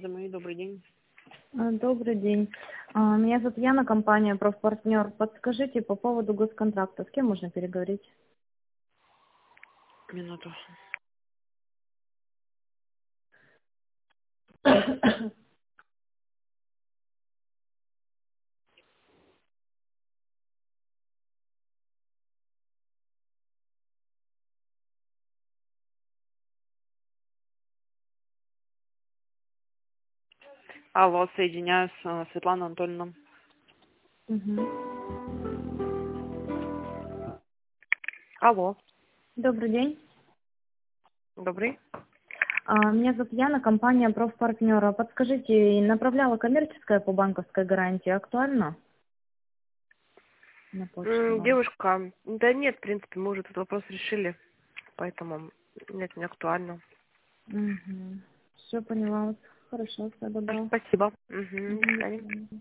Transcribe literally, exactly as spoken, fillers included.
Замои, добрый день. А, Добрый день. А, Меня зовут Яна, компания «Профпартнер». Подскажите по поводу госконтракта, с кем можно переговорить? Минуту. Алло, соединяю с э, Светланой Анатольевной. Мгм. Алло, Добрый день. добрый. А, Меня зовут Яна, компания «Профпартнер». А Подскажите, направляла коммерческая по банковской гарантии, актуально? На почту М, вам. Девушка, да нет, в принципе, мы уже этот вопрос решили, поэтому нет, не актуально. Угу. Все поняла. Хорошо, всего доброго. Спасибо. Угу, до Мгм, до свидания. свидания.